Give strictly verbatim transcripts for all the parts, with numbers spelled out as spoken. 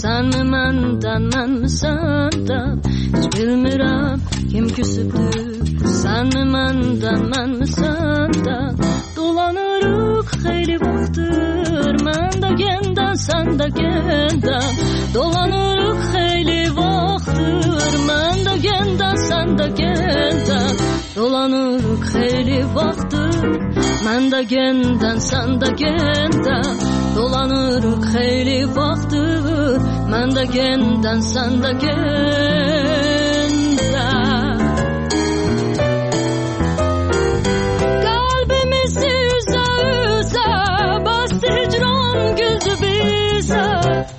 Sen mi menden, men mi senden? Hiç bilmirəm kim küsübdür. Sen mi menden, men mi senden? Dolanırıq xeyli vaxtdır, mən də genden, sen də genden. Dolanırıq xeyli vaxtdır, mən də genden, sen də genden. Dolanırıq xeyli vaxtdır, mən də genden, sen də genden. Dolanırıq xeyli vaxtdır, mən də genden, sen də genden. Qalbimizi üzə üzə bastı hicran güldü bizə.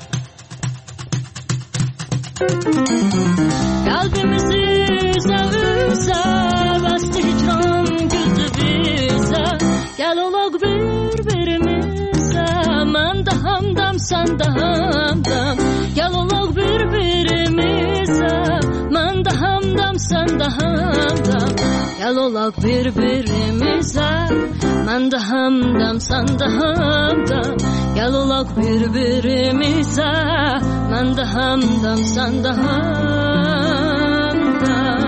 Qalbimizi üzə üzə bastı hicran güldü bizə. Gəl olaq bir-birimizə, mən də hamdam, sən də hamdam. Gəl olaq bir-birimizə, mən də hamdam, sən də hamdam. Gəl olaq bir-birimizə, mən də hamdam, sən də hamdam. Gəl olaq bir-birimizə, mən də hamdam, sən də hamdam.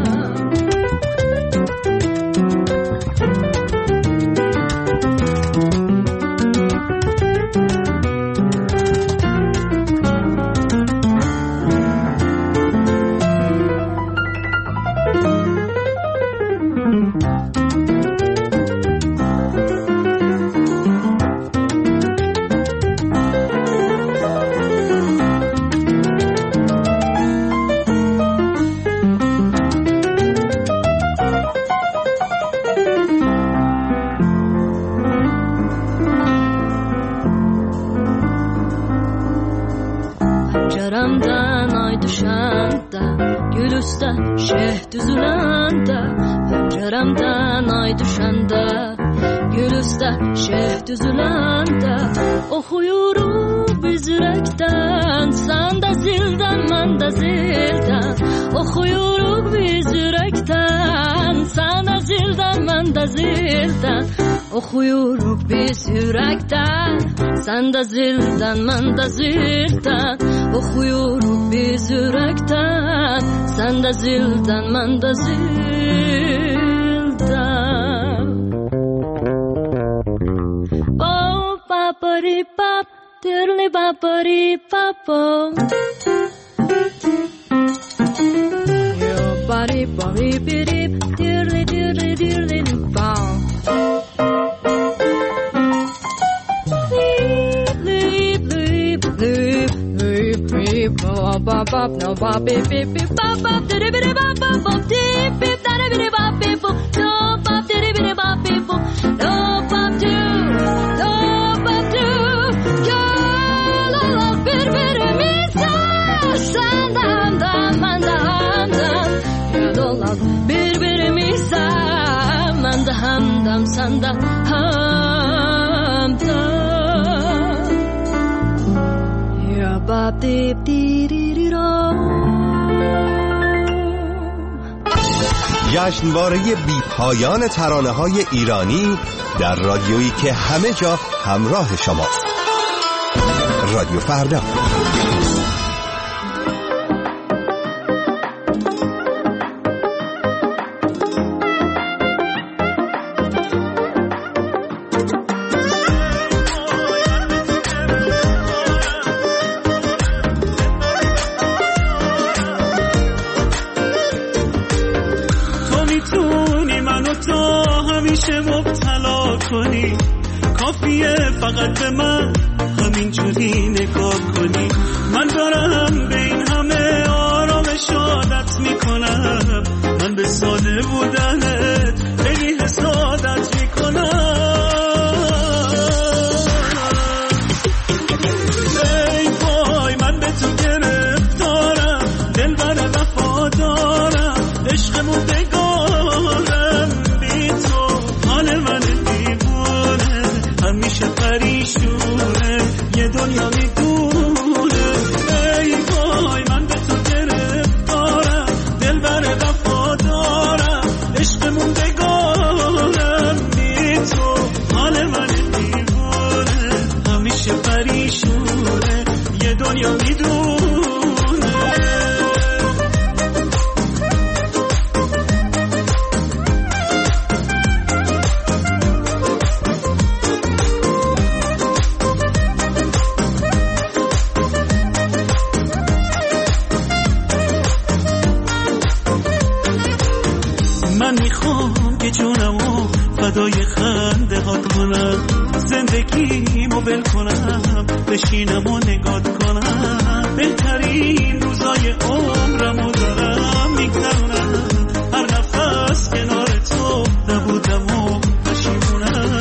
Pəncərəmdən ay düşəndə, gül üstə şeh düzüləndə. Pəncərəmdən ay düşəndə, gül üstə şeh düzüləndə. Oxuyuruq biz ürəkdən, sən də zildən, mən də zildən. Oxuyuruq biz ürəkdən, sən də zildən, mən də zildən. Oxuyuruq biz ürəkdən, sən də zildən, mən də zildən. Oxuyuruq biz ürəkdən, sən də zildən, mən də zildən. Bop, bapari, bap, dirli bapari, papo. Yo, bari, bari, biri, dirli, dirli, dirli, bop. Bop bop no bop beep beep beep bop bop diddy biddy bop bop bop deep beep daddy biddy bop beep boop no bop diddy biddy bop beep boop no bop do no bop do girl I love bir birimize sen de hamdan ben de hamdan girl I love bir birimize ben de hamdam sen de hamdan ya bop deep diddy. جشنواره بی پایان ترانه‌های ایرانی در رادیویی که همه جا همراه شماست. رادیو فردا. مبتلا کنی کافیه فقط به من همینجوری نگاه کنی من دارم به این همه آرامش عادت میکنم من به ساده بودنت خیلی حسادت میکنم ای وای من به تو گرفتارم دل بر وفا دارم عشقمون بگارم بی تو حال من دیوونه همیشه پریشونه یه دنیا میدونه ای وای من به تو گرفتارم دل بر وفا دارم عشق که جونمو فدای خنده هات کنم، زندگیمو بل کنم، بشینم و نگات کنم، بهترین روزای عمرمو دارم میگذرونم، هر نفس کنار تو نبودم و پشیمونم.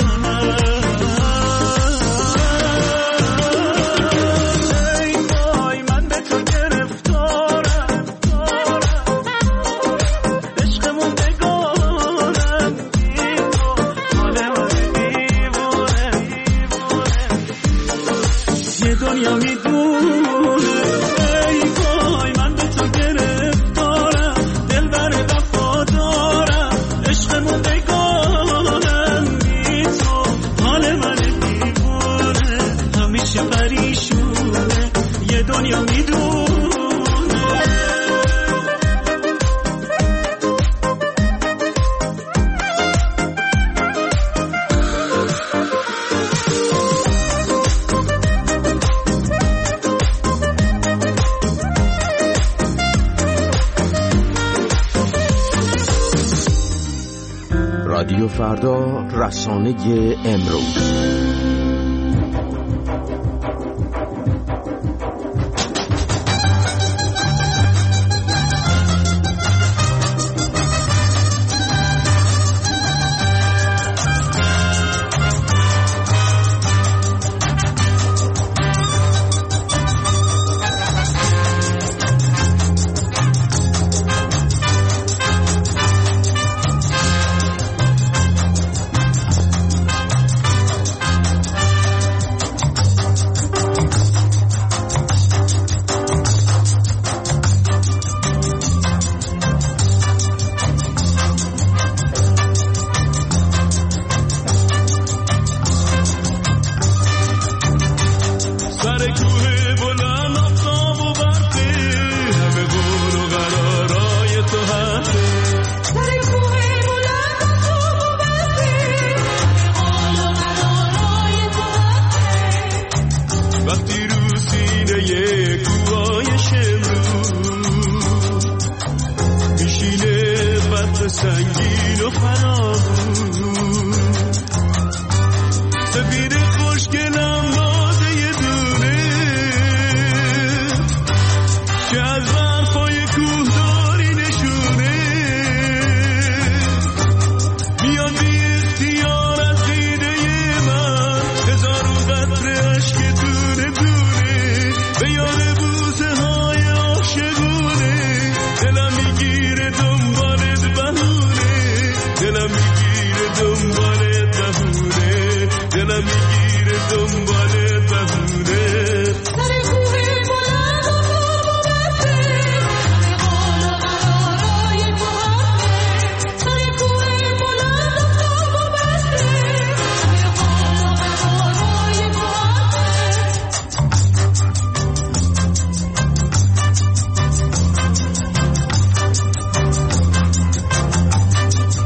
رادیو فردا، رسانه امروز.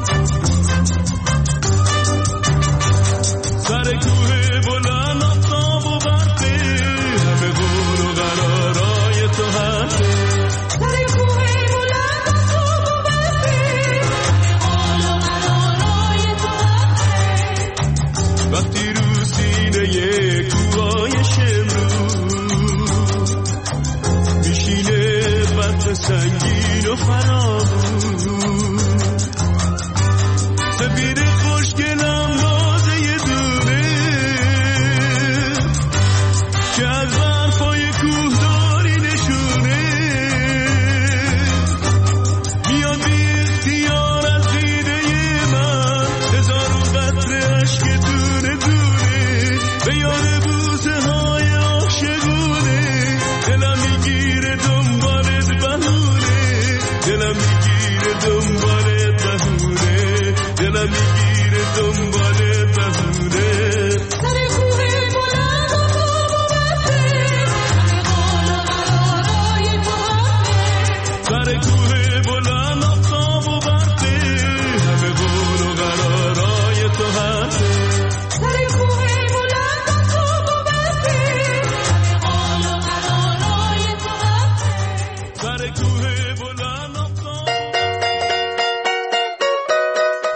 سر کوه بلند آفتاب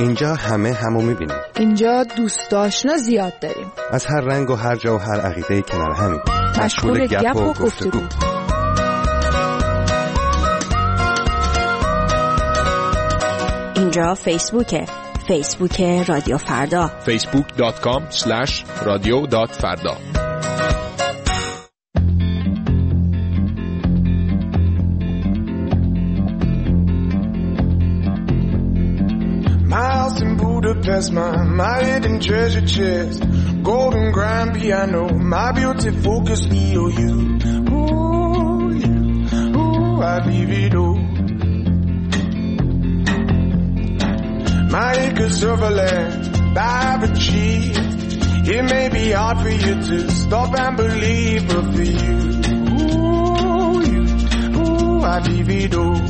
اینجا همه همو میبینیم. اینجا دوست آشنا زیاد داریم. از هر رنگ و هر جا و هر عقیده کنار همیم. مشغول گپ و گفتگو. اینجا فیسبوکه. فیسبوک رادیو فردا. فیسبوک دات کام اسلش رادیو دات فردا. Budapest, my, my hidden treasure chest, golden grand piano, my beauty focus, E O U. Ooh, you, ooh, I leave it all. My acres of land I've achieved. It may be hard for you to stop and believe, but for you, ooh, you, ooh, I leave it all.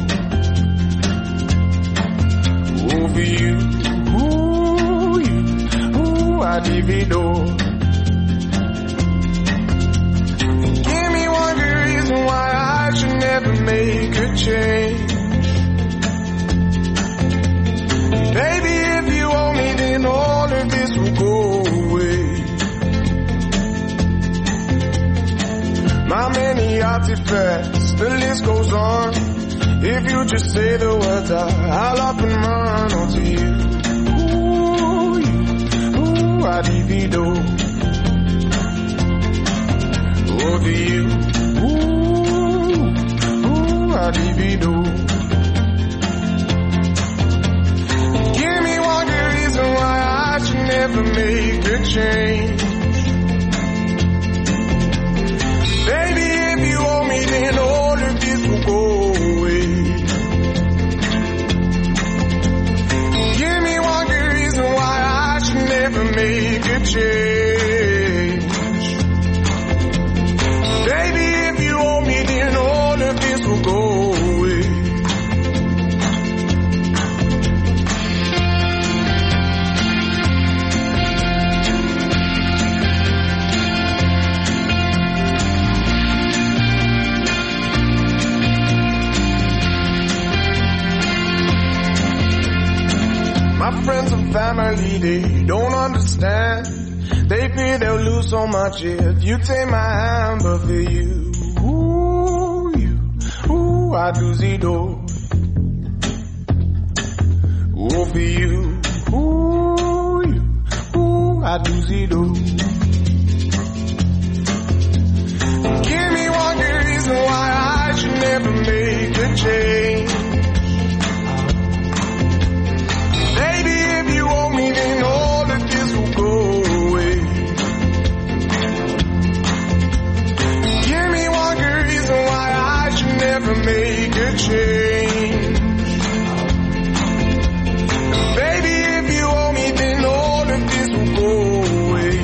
Ooh, for you. I divido. Give me one good reason why I should never make a change. Baby, if you owe me, then all of this will go away. My many artifacts, the list goes on. If you just say the words, I, I'll up and run onto you. I divido over you. Ooh, ooh, I divido. Give me one good reason why I should never make a change. Baby, if you owe me, then all of this will go away. Give me one good reason why I should never make a change. Baby, if you owe me, then all of this will go away. My friends and family, they don't understand. They fear they'll lose so much if you take my hand, but for you, ooh, you, ooh, I do zido. Ooh, for you, ooh, you, ooh, I do zido. Give me one good reason why I should never make a change. Baby, if you owe me, then all of this will go away. Give me one good reason why I should never make a change. Baby, if you owe me, then all of this will go away.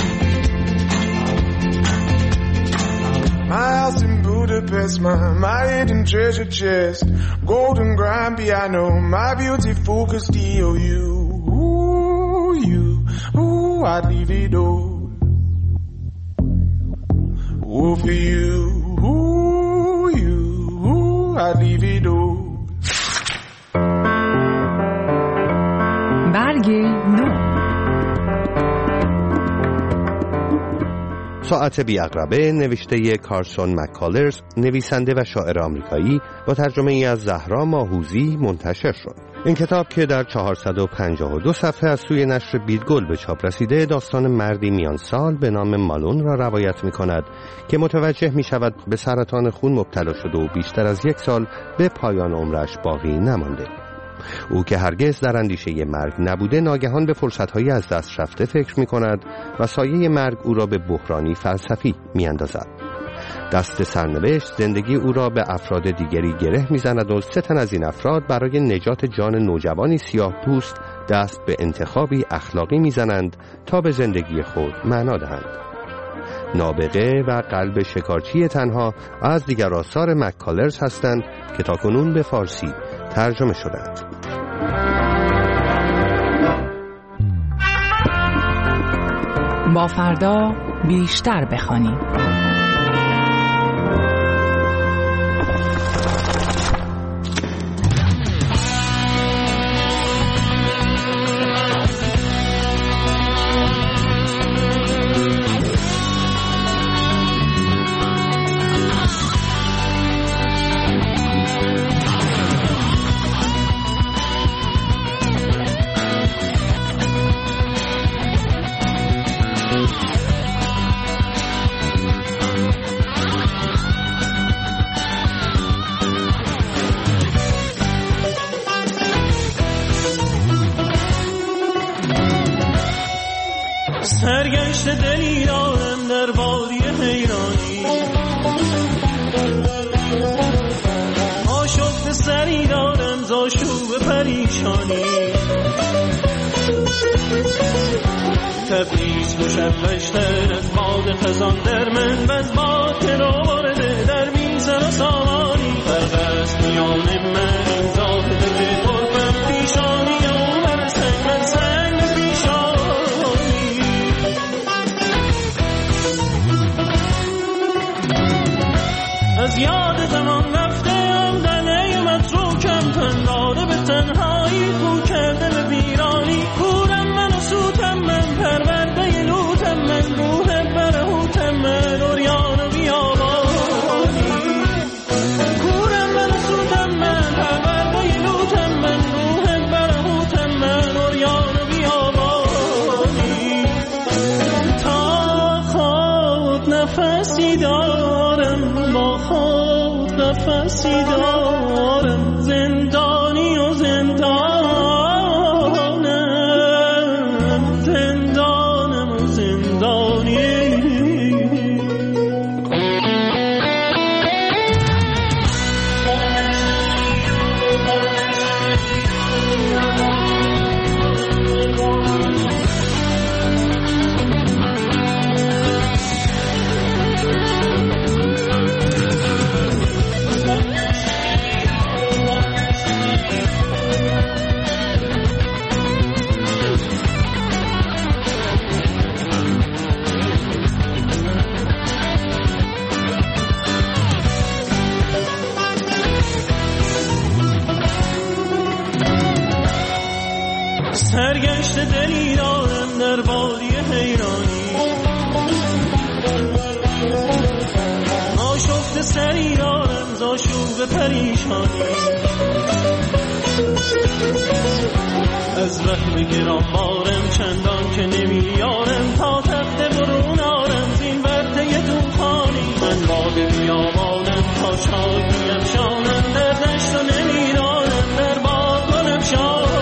My house in Budapest, my, my hidden treasure chest, golden grand piano, my beauty focus, D O U. Ooh, you, ooh, I divido. Ooh, for you, ooh, you, ooh, I divido. برگ نو. ساعت بی‌عقربه نوشته کارسون مک‌کالرز، نویسنده و شاعر آمریکایی، با ترجمه ای از زهرا ماهوزی منتشر شد. این کتاب که در چهارصد و پنجاه و دو صفحه از سوی نشر بیدگل به چاپ رسیده، داستان مردی میان سال به نام مالون را روایت می کند که متوجه می شود به سرطان خون مبتلا شده و بیشتر از یک سال به پایان عمرش باقی نمانده. او که هرگز در اندیشه مرگ نبوده، ناگهان به فرصت‌های از دست رفته فکر می کند و سایه مرگ او را به بحرانی فلسفی می اندازد. دست سرنوشت زندگی او را به افراد دیگری گره می زند و سه تن از این افراد برای نجات جان نوجوانی سیاه پوست دست به انتخابی اخلاقی می زنند تا به زندگی خود معنا دهند. نابغه و قلب شکارچی تنها از دیگر آثار مک‌کالرز هستند که تاکنون به فارسی ترجمه شدند. با فردا بیشتر بخوانیم. سرگشت دلی دارم در وادی حیرانی، آشفت سری دارم ز آشوب پریشانی. تبریز مشوشتر از باد خزان در من، بز باد که رو وارده در میزن و سامانی. فرق است میان من این زاهده که طرفم پیشانی، او من سنگ من سنگ پیشانی. از یاد زمان رفتم دنه متروکم، پنداره به تنهایی خو کرده به ویرانی. کورم من و سوتم من، پرورده لوتم من، روح برهوتم من، اوریان و بیابانی. کورم من و سوتم من، پرورده لوتم من، روح برهوتم من، اوریان و بیابانی. تا خود نفسی دارم، با خود نفسی دارم، زندانی و زندانم، زندانم و زندانی. سرگشت دلی دارم در وادی حیرانی، آشفت سری دارم ز آشوب پریشانی. از وهم گرانبارم چندان که نمیارم، تا تخت برون آرم زین ورطه طوفانی. من باد بیابانم تا شادیم شانم، در دشت و نمیدانم در باغ کنم شانی.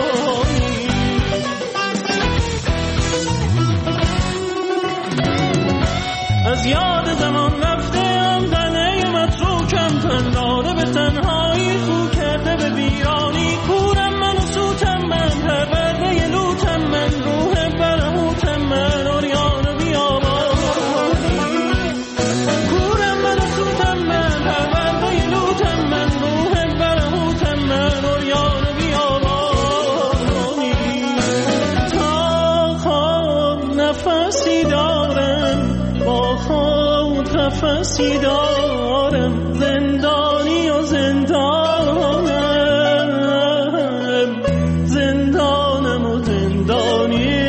از یاد زمان رفتم دنه متروکم، پنداره به تنهایی خو کرده به ویرانی. کورم من و سوتم من، پرورده لوتم من، روح برهوتم من، اوریان و بیابانی. کورم من و سوتم من، پرورده لوتم من، روح برهوتم من، اوریان و بیابانی. تا خود نفسی دارم، با خود نفسی دارم، زندانی و زندانم، زندانم و زندانی.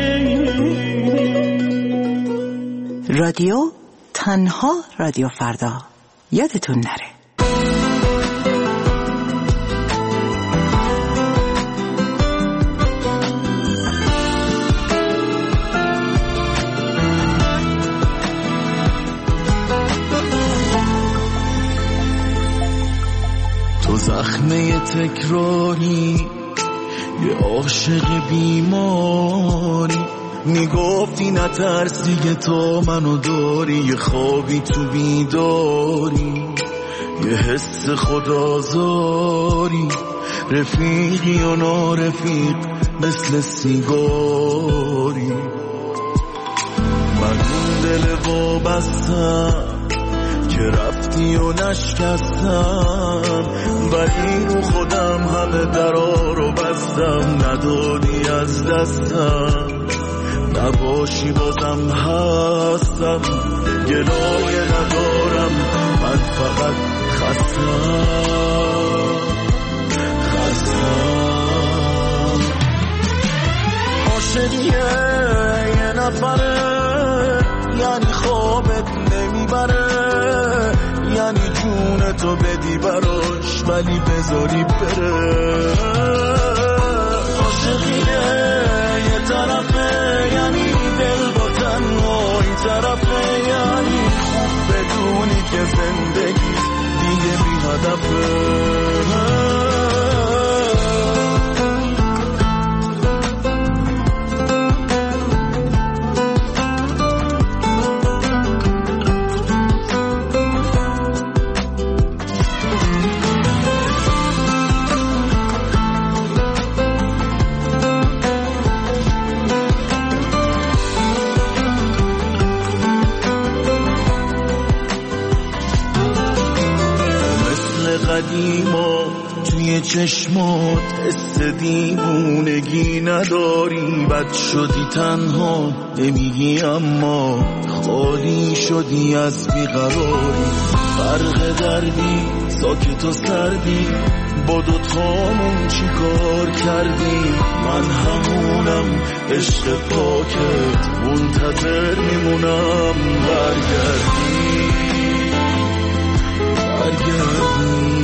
رادیو تنها رادیو فردا، یادتون نره. تو زخمه تکراری، یه عاشق بیماری، میگفتی نترس دیگه تو منو داری. یه خوابی تو بیداری، یه حس خدازاری، رفیقی و نارفیق مثل سیگاری. من اون دل وابستم که رفتی و نشکستم، ولی رو خودم همه درا رو بستم. ندادی از دستم، نباشی بازم هستم. گلایه ندارم، من فقط خستم خستم. عاشقیه یه نفره، یعنی خوابت نمیبره، یعنی جون تو بدی براش ولی بذاری بره. عاشقیه یه طرفه، یعنی دل با تنهایی طرفه، یعنی خوب بدونی که زندگی دیگه بی هدفه. چشمات حس دیوونگی نداری، بد شدی تنها نمیگی اما خالی شدی از بیقراری. فرق دردی ساکت و سردی با دوتامون چی کار کردی؟ من همونم عشق پاکت منتظر میمونم برگردی برگردی.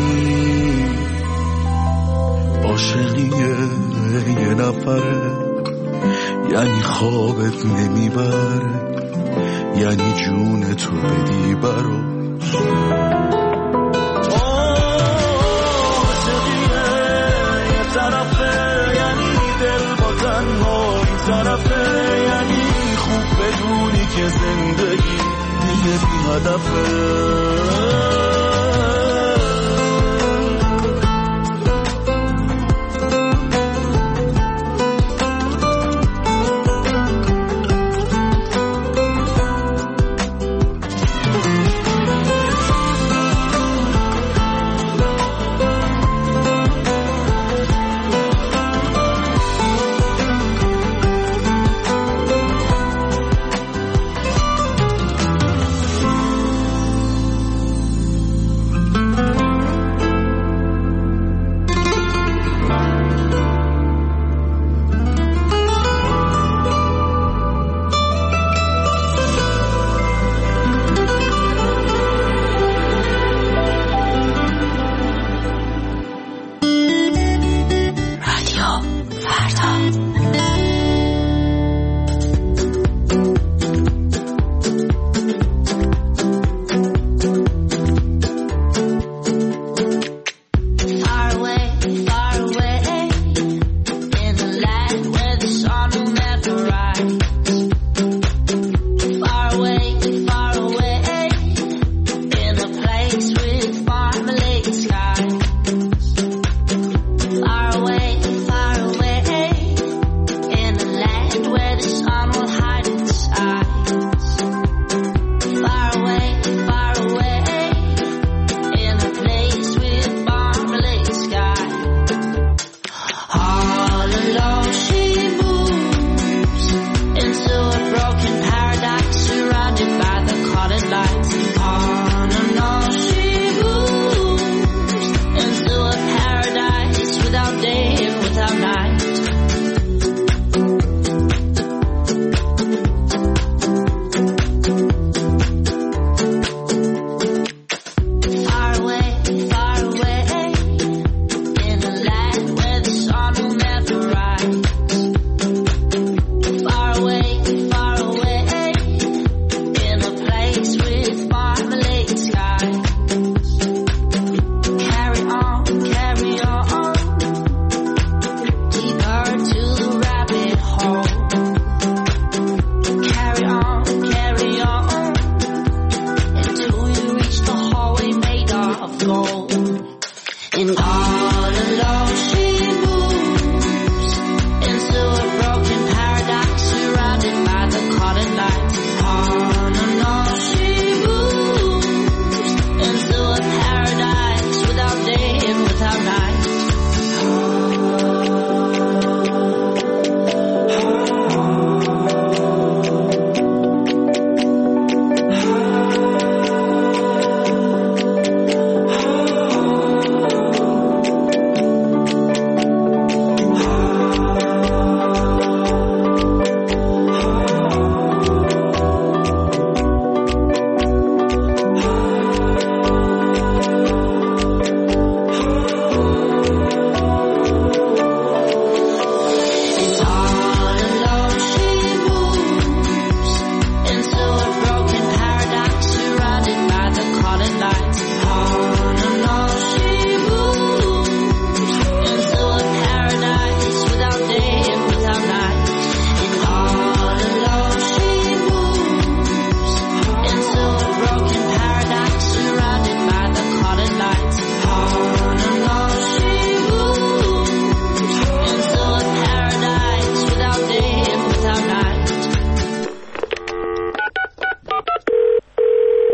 عاشقیه یه نفره، یعنی خوابت نمیبره، یعنی جون تو بدی براش. عاشقیه یه طرفه، یعنی دل با تنها این طرفه، یعنی خوب بدونی که زندگی دیگه بی هدفه.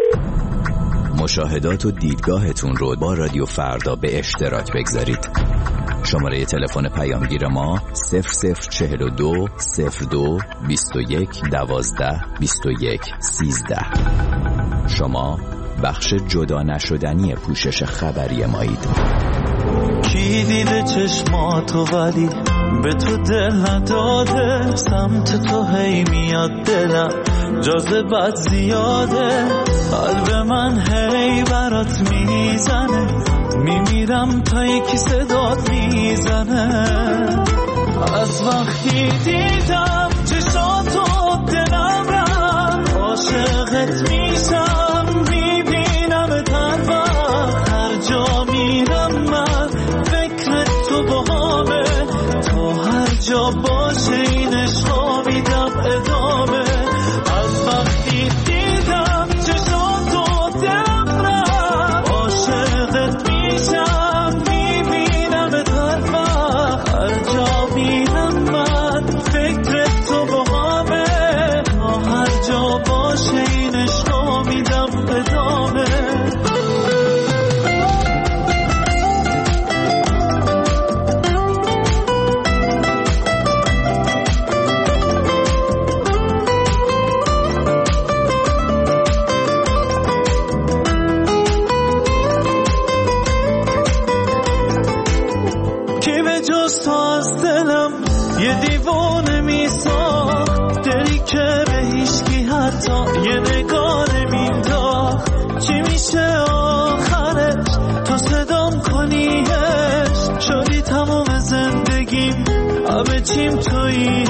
مشاهدات و دیدگاهتون رو با رادیو فردا به اشتراک بگذارید. شماره تلفن پیامگیر ما صفر صفر چهل و دو صفر دو بیست و یک دوازده بیست و یک سیزده. شما بخش جدا نشدنی پوشش خبری مایید. کی دیده چشماتو ولی به تو دل نداده، سمت تو هی میاد دلم جاذبت زیاده، قلب من هی برات میزنه، میمیرم تا یکی صدات میزنه. از وقتی دیدم چشاتو دلم رفت، عاشقت میشم، میبینم هر وقت، هر جا میرم من فکر تو باهامه، تو هر جا باشه این عشقا میدم ادامه. از وقتی دیدم چشاتو دلم رفت، عاشقت میشم، میبینم هر وقت، هر جا میرم من فکر تو باهامه، تا هر جا باشه این عشقا میدم ادامه. یه دیوانه میساخت، دلی که به هیچکی حتی یه نگاه نمینداخت. چی میشه آخرش تو صدام کنیش، شدی تمام زندگیم، همه چیم توییش.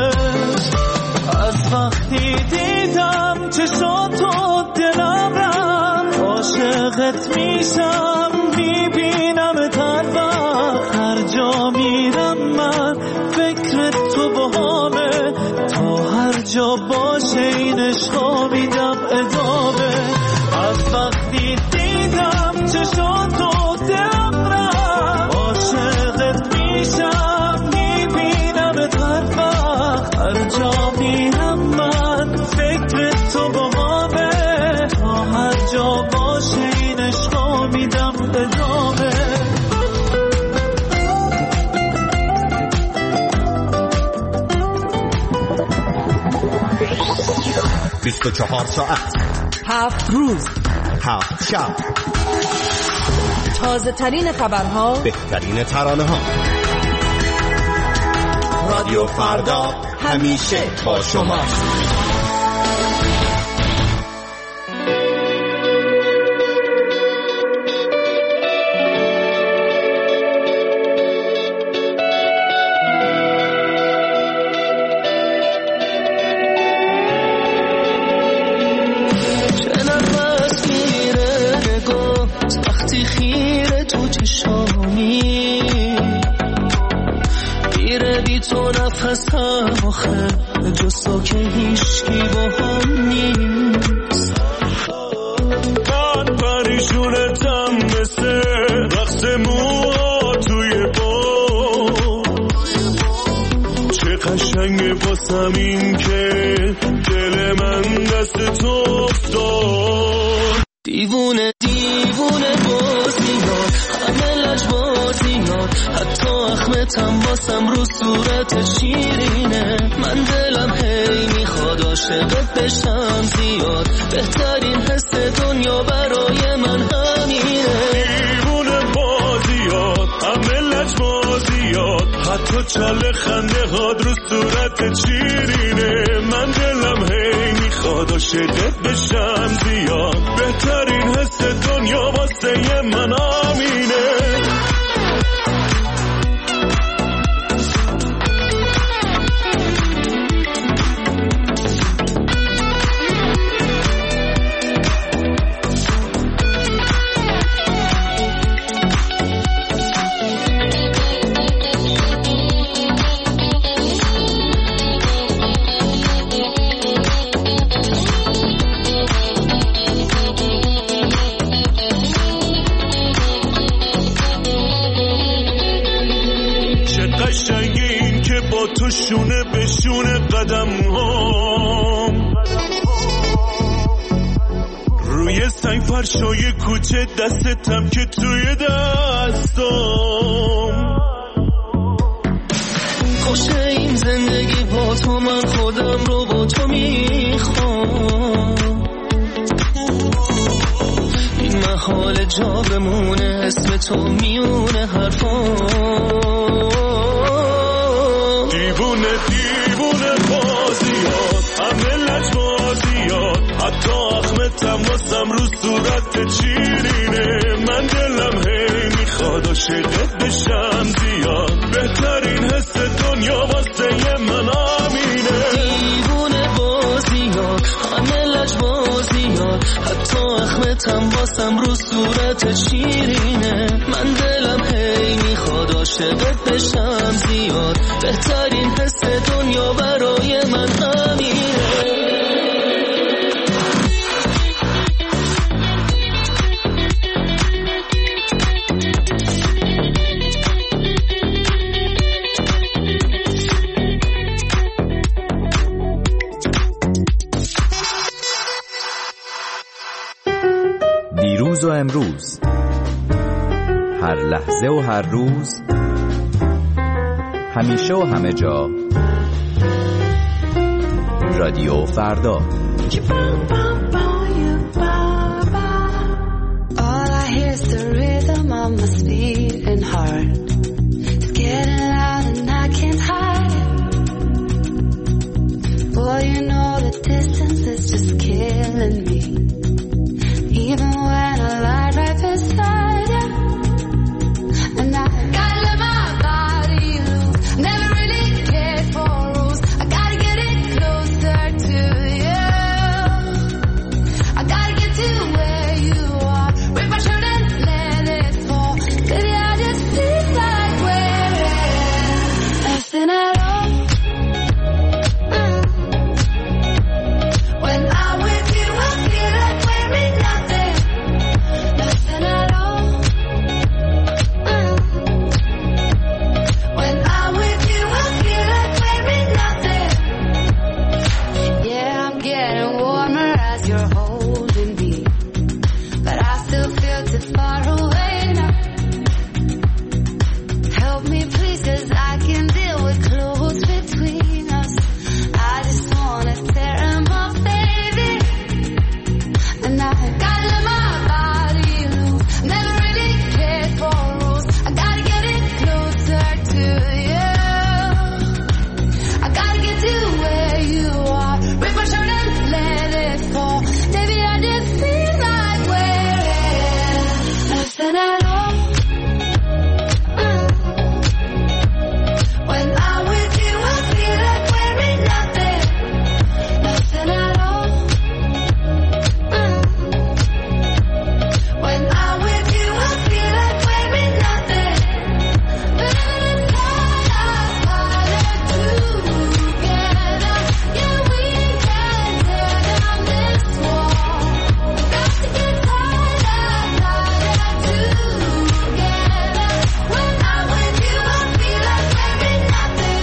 از وقتی دیدم چشاتو دلم رفت، عاشقت میشم، میبینم هر وقت، هر جا میرم من فکر تو باهامه، تا هر جا باشه این عشقا میدم ادامه. از وقتی دیدم چشاتو دلم رفت، عاشقت میشم، میبینم هر وقت، هر جا میرم من فکر تو باهامه، تا هر جا باشه این عشقا میدم ادامه. بیست و چهار ساعت، هفت روز، هفت شب، تازه ترین خبرها، بهترین ترانه ها. رادیو فردا همیشه با شما. نفسم آخه جز تو که هیچکی با هم نیست. من پریشونتم مثل رقص موها توی باد، چه قشنگه واسم این که دل من دست تو افتاد. دیوونه دیوونه بازیات، همه لجبازیات، حتی اخمتم واسم رو صورت شیرینه. من دلم هی میخواد عاشقت بشم زیاد، بهترین حس دنیا برای من همینه. دیوونه بازیات، همه لجبازیات، حتی چال خنده هاد رو صورت شیرینه. من دلم هی میخواد عاشقت بشم زیاد، بهترین حس دنیا واسه من همینه. تو شونه به شونه قدم هم، روی سنگ فرشای کوچه دستتم که توی دستم. خوشه این زندگی با تو، من خودم رو با تو میخوام. این محال جا بمونه اسم تو میونه حرفام. دیوونه دیوونه بازیات، همه لجبازیات، حتی اخمتم واسم رو صورت چیرینه. من دلم هی میخواد عاشقت بشم زیاد، بهترین حس دنیا واسه من آمینه. دیوونه بازیات، همه لجبازیات، حتی اخمتم واسم رو صورت چیرینه. من دلم هی میخواد عاشقت بشم زیاد، بهترین حس دنیا برای من همینه. دیروز و امروز، هر لحظه و هر روز، همیشه و همه جا، رادیو فردا. All I hear is the rhythm of my beating heart. It's getting loud and I can't hide it. Boy, you know the distance is just killing me. Even when I lie right beside you, and I gotta let my body loose. Never really cared for rules. I gotta get it closer to you. I gotta get to where you are. Break my shirt and let it fall. Baby, I just feel like we're nothing at all. Mm. When I'm with you, I feel like we're in nothing. Nothing at all. Mm. When I'm with you, I feel like we're in nothing. Yeah, I'm getting warmer as you're holding me, but I still feel too far away now. Help me please, 'cause I can deal with clothes between us. I just wanna tear 'em off, baby. And I gotta let my body loose. Never really cared for rules. I gotta get it closer to you. I gotta get to where you are. Rip my shirt and let it fall. Baby, I just feel like we're nothing at all. Mm. When I'm with you, I feel like we're in nothing. Nothing at all. Mm. When I'm with you, I feel like we're in nothing. But it's harder together. Yeah, we can tear down this wall. Got to get harder, harder together. When I'm with you, I feel like we're in nothing.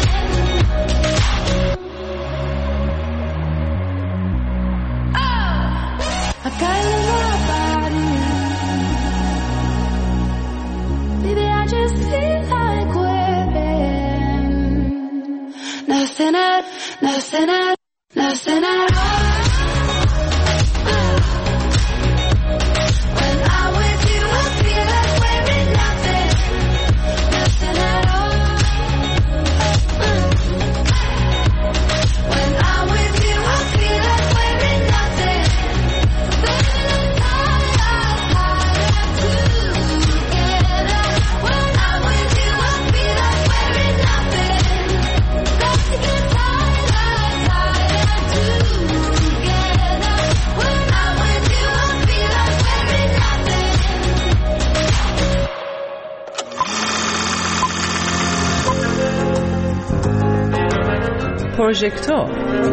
Oh, I gotta let my body. Baby, I just feel like we're nothing at, nothing at, nothing at all. When I'm with you, I feel like we're in nothing. Nothing at all. When I'm with you, I feel like we're in nothing. But it's harder, harder together. When I'm with you, I feel like we're in nothing. Got to get harder, harder together. When I'm with you, I feel like we're in nothing. پروژکتور.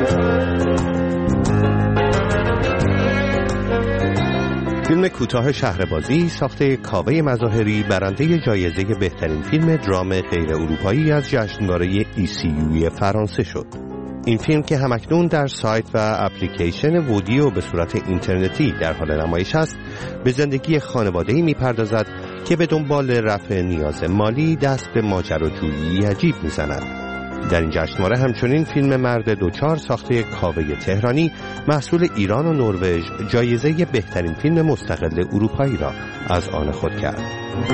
فیلم کوتاه شهربازی ساخته کاوه مظاهری برنده جایزه بهترین فیلم درام غیر اروپایی از جشنواره ای سی یو فرانسه شد. این فیلم که همکنون در سایت و اپلیکیشن وودیو به صورت اینترنتی در حال نمایش است، به زندگی خانواده‌ای می‌پردازد که به دنبال رفع نیاز مالی دست به ماجراجویی عجیب می‌زند. در این جشنواره همچنین فیلم مرد دوچار ساخته کاوه تهرانی محصول ایران و نروژ جایزه بهترین فیلم مستقل اروپایی را از آن خود کرد.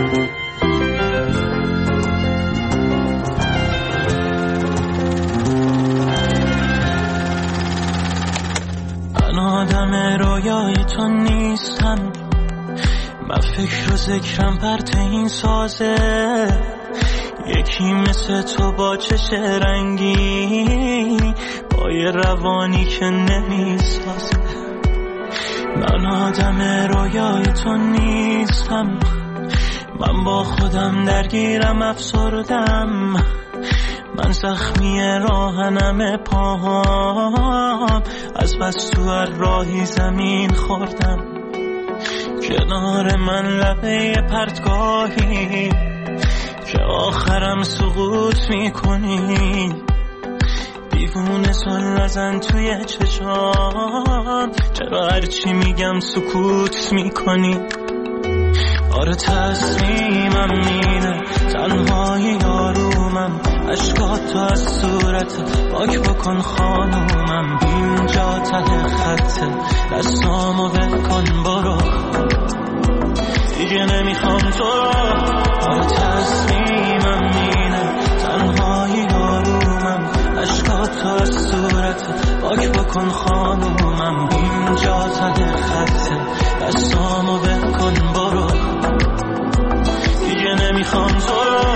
من آدم رویای تو نیستم، من فکر و ذکرم پرت این سازه، یکی مثل تو با چش رنگی، با یه روانی که نمیسازه. من آدم رویای تو نیستم، من با خودم درگیرم افسردم، من زخمی راهنم پاهام، از بس تو هر راهی زمین خوردم. کنار من لبه پرتگاهی که آخرم سقوط میکنی، دیوونه سل نزن توی چشام، چرا هرچی میگم سکوت میکنی؟ آره تصمیمم اینه، تنهایی آرومم، عشقات تو از صورت پاک بکن خانومم، اینجا ته خطه، دستامو ول کن برو، دیگه نمیخوام تو رو. آره تصمیمم اینه، تنهایی آرومم، عشقات تو از صورت پاک بکن خانومم، اینجا ته خطه، دستامو ول کن برو، دیگه نمیخوام تو رو.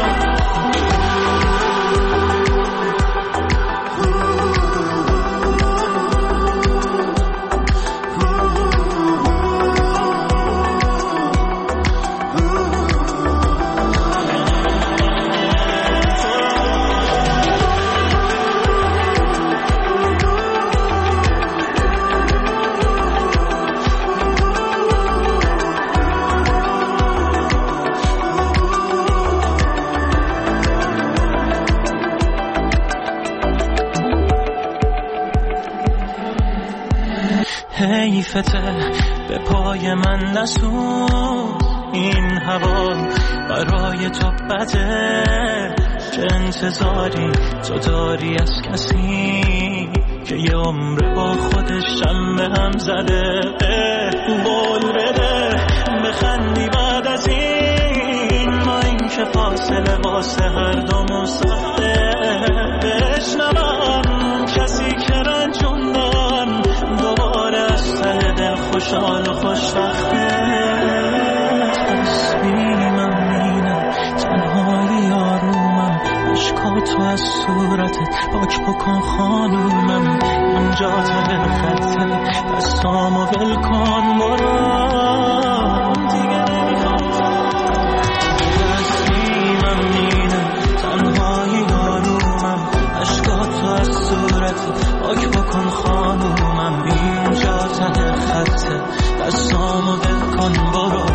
حیفته به پای من نسون، این هوا برای تو بده، چه انتظاری تو داری از کسی که یه عمر با خودش شم به هم زده؟ قول بده بخندی بعد از این، ما این که فاصله واسه هر دومون سخته، بشنوم کسی که رنجوندم دوباره از ته دل خوشحال و خوشبخته. تصمیمم اینه، تنهایی آرومم، عشقاتو از صورتت پاک بکن خانومم، اینجا ته خطه، دستامو ول کن برو، دیگه نمیخوام. تصمیمم اینه، تنهایی آرومم، عشقاتو از صورتت پاک بکن خانومم، اینجا ته خطه، دستامو ول کن برو،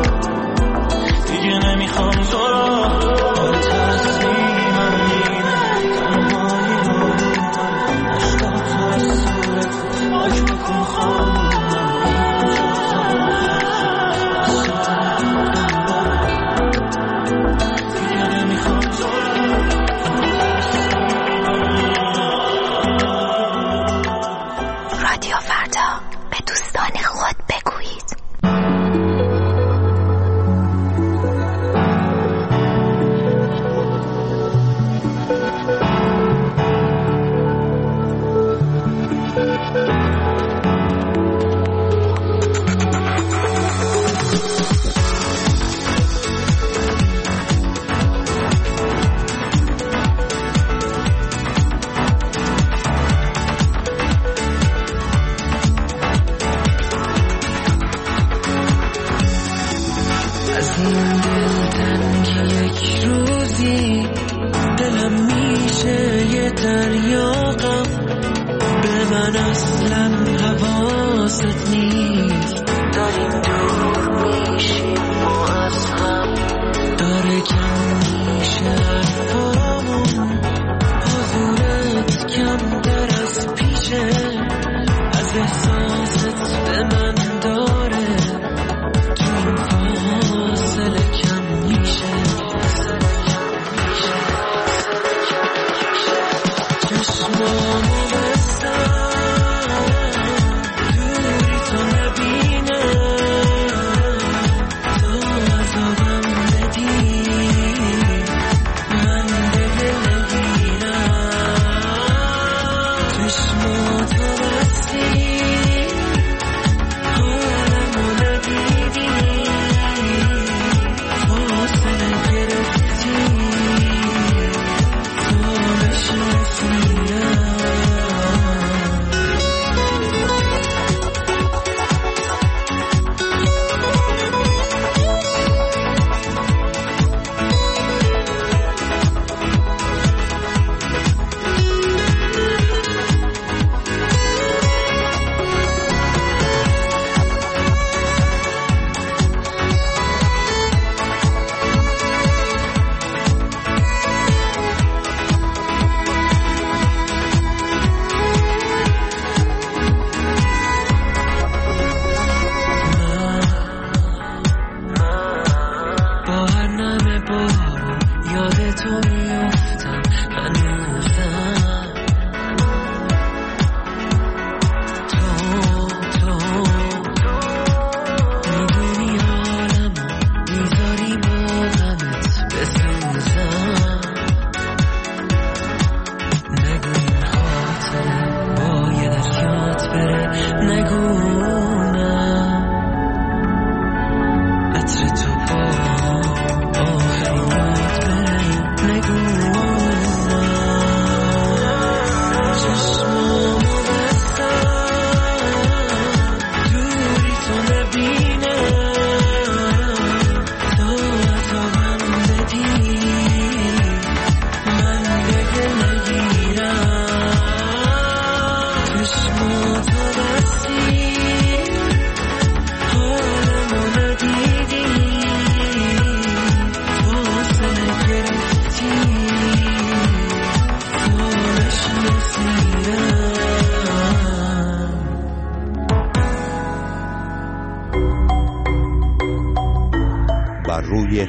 دیگه نمیخوام تو رو. آره تصمیمم اینه، تنهایی آرومم، عشقاتو از صورتت پاک بکن خانومم، اینجا ته خطه، دستامو ول کن برو، دیگه نمیخوام تو رو. رادیو فردا، به دوستان خود بگویید.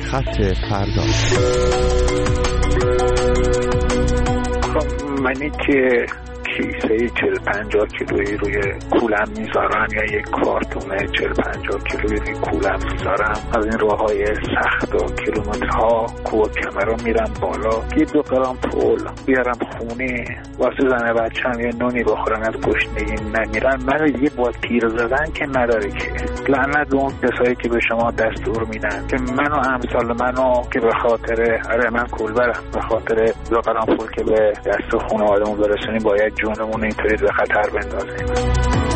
خط فردا. منی که کیسه چهل پنجاه کیلویی روی کولم میذارم یا یک کارتون چهل پنجاه کیلویی روی کولم میذارم، از این راههای سخت و کیلومترها کوه کمر رو میرم بالا، یه دو گرم پول بیارم خونه واسه زن بچه‌م یه نونی بخورن، از گشنگی نمیرن. من دیگه با تیر زدن که نداره که. لعنت به اون کسایی که به شما دستور میدن که منو امثال منو که به خاطر آره من کولبرم، به خاطر دو گرم پول که به دست خانواده‌مون برسونیم باید جونمون اینطوری به خطر بندازیم.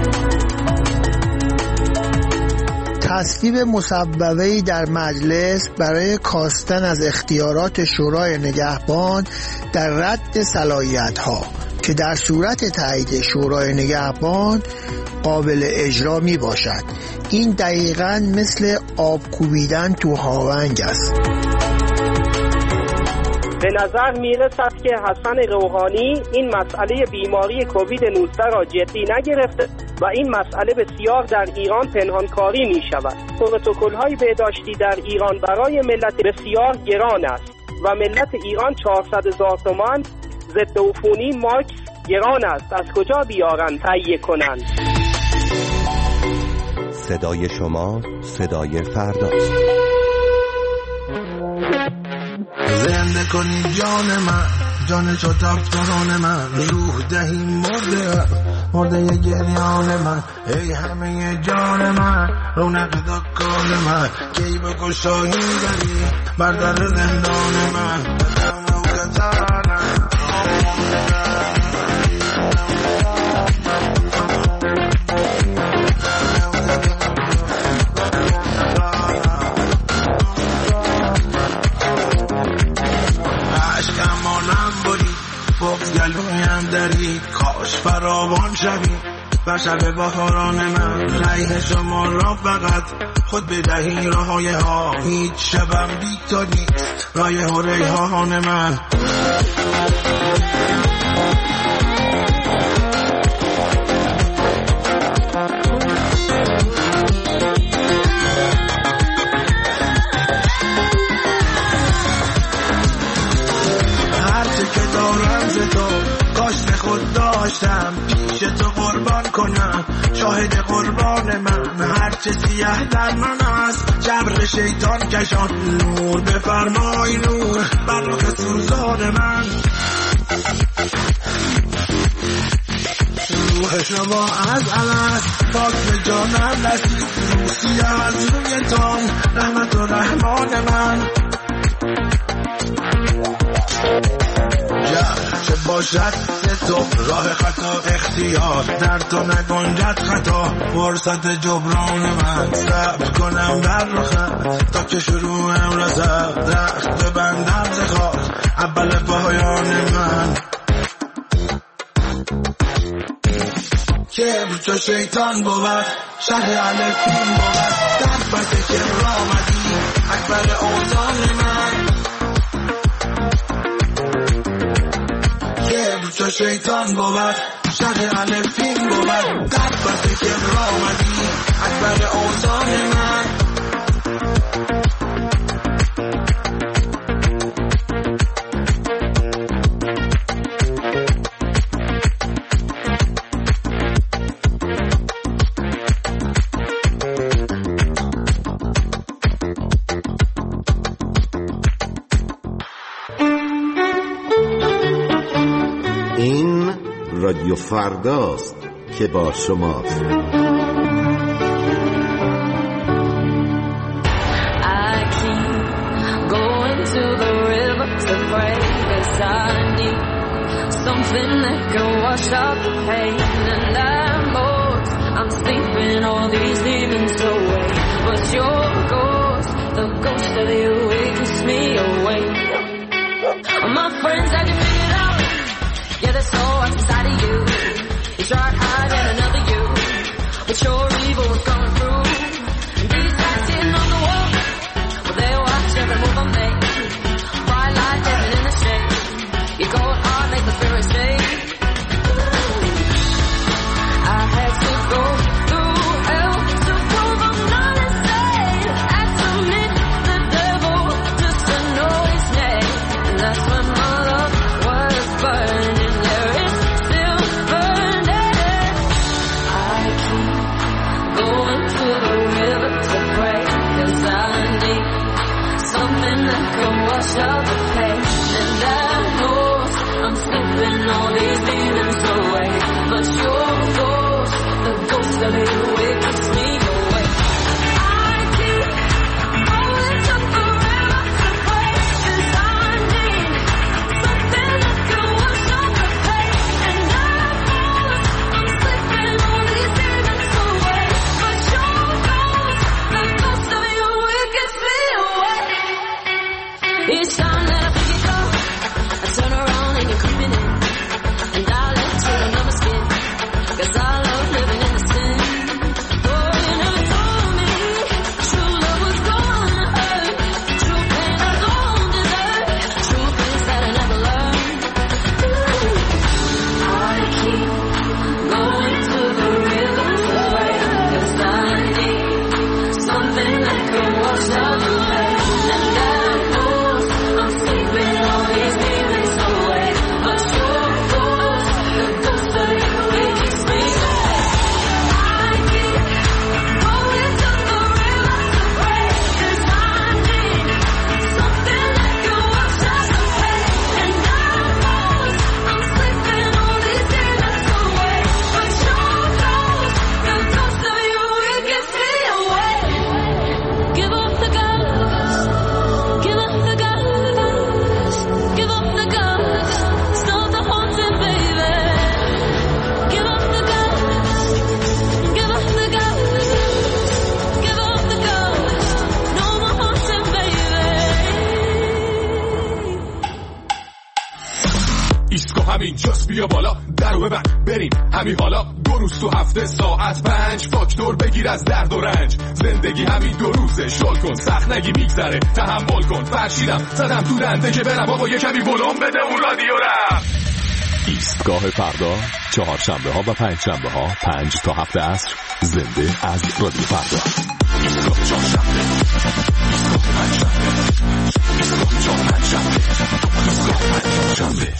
تصویب مصوبه‌ای در مجلس برای کاستن از اختیارات شورای نگهبان در رد صلاحیت‌ها که در صورت تایید شورای نگهبان قابل اجرا می باشد. این دقیقاً مثل آب کوبیدن تو هاونگ است. به نظر میرسد که حسن روحانی این مسئله بیماری کووید نوزده را جدی نگرفته و این مسئله بسیار در ایران پنهانکاری می شود. پروتکل های بهداشتی در ایران برای ملت بسیار گران است و ملت ایران چهارصد هزار تومان ضد عفونی ماکس گران است. از کجا بیارن تهیه کنند؟ صدای شما صدای فرداست. زنده کنی جان من، جان چو تفکران من، روح دهی مرده مرده گریان من، ای همه جان من، رونق دکان من، کی بکشایی داری بر در زندان من. گلویم داری کاش فراوان شوی و شب بهاران من، ریح شما را فقط خود بدهی راهای ها، هیچ شبم بی تو نیست رایح و ریحان من. خود داشتم پیش تو قربان کنم، شاهد قربان من، هرچه سیاه در من است جبر شیطان کشان، نور بفرمای نور بر رخ سوزان من. روح شما از الست پاک به جانم رسید، روسی از رویتان رحمت و رحمان من. چه باشد تو راه خطا اختیار، در تو نگنجد خطا فرصت جبران من. صبر کنم در رخت تا که شروعم رسد، رخت ببندم ز خاک اول پایان من. کبر چو شیطان بود شهر الفین بود، در پس کبر آمدی اکبر اوزان من. چو شیطان بود شهر الفین بود، در پس کبر آمدی اکبر اوزان من. رادیو فرداست که با شماست. I keep going to the river to pray, 'cause I need something that can wash out the pain. And I'm bored, I'm sleeping all these demons away, but your ghost, the ghost of you, it keeps me awake. My friends had you figured out, yeah, there's so much inside of you. You tried hiding another you, but your evil was coming through. And these lights sitting on the wall, well, they watch every move I make. Bright light living in the shade, your cold heart make the spirit stay. I had to go through hell to prove I'm not insane. I submit the devil اینجاست بیا بالا درو ببند بریم همین حالا. دو روز تو هفته ساعت پنج فاکتور بگیر از درد و رنج. زندگی همین دو روزه شل کن سخت نگی میگذره تحمل کن. فرشیدم زدم تو دنده که برم بابا یه کمی ولوم بده اون رادیو رم. ایستگاه فردا چهارشنبه ها و پنج شنبه ها پنج تا هفت عصر زنده از رادیو فردا. ایستگاه چهارشنبه ایستگاه پنجشنبه ایستگاه چهارشنبه ایستگاه پنجشنبه.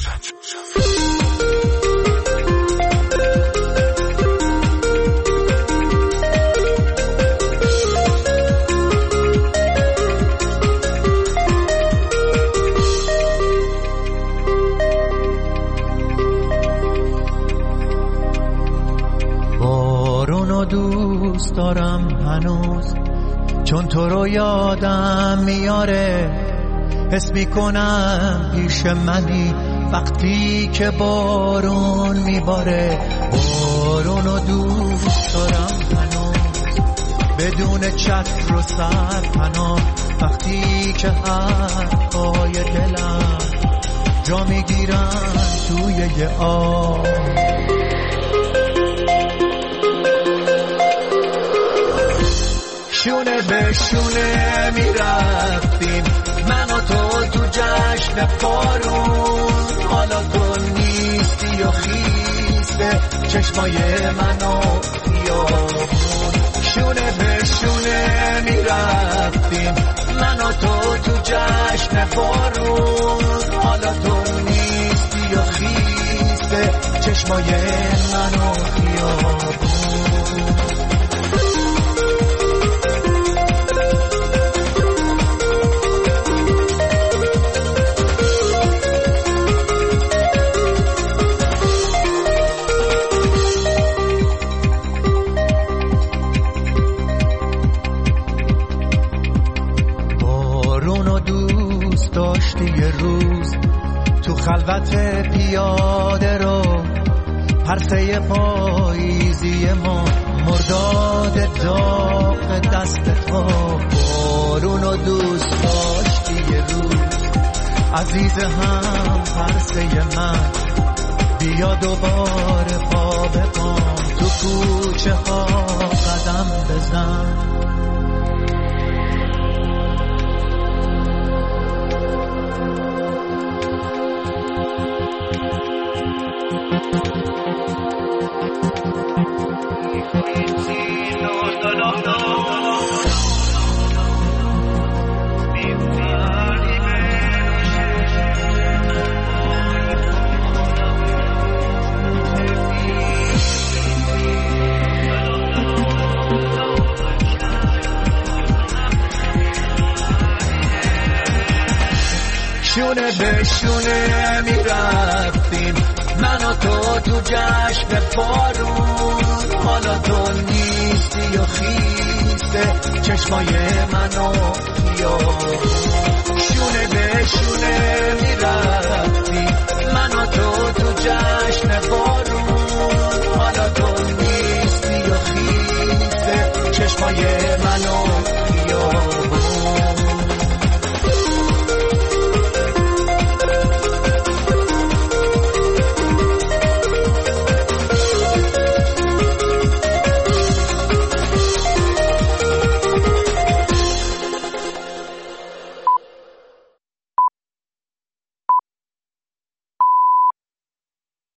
بارونو دوست دارم هنوز چون تو رو یادم میاره. حس میکنم پیش منی وقتی که بارون میباره. بارونو دوست دارم هنوز بدون چتر و سرپناه. وقتی که حرفای دلم جا میگیرن توی یه آب. شونه به شونه میرفتیم من و تو تو جشن بارون. حالا تو نیستی و خیسته چشمای منو خیابون. شونه به شونه میرفتیم من و تو تو جشن بارون. حالا تو نیستی و خیسته چشمای منو خیابون. خلوت پیاده رو پرسه پاییزی ما مرداد داغ دست تو. بارونو دوست داشتی یه روز عزیز هم پرسه من. بیا دوباره پا به پام تو کوچه ها قدم بزن. شونه به شونه میرفتیم من و تو تو جشن بارون. حالا تو نیستی و خیسته چشمای منو خیابون. شونه به شونه میرفتیم من و تو تو جشن بارون. حالا تو نیستی و خیسته چشمای منو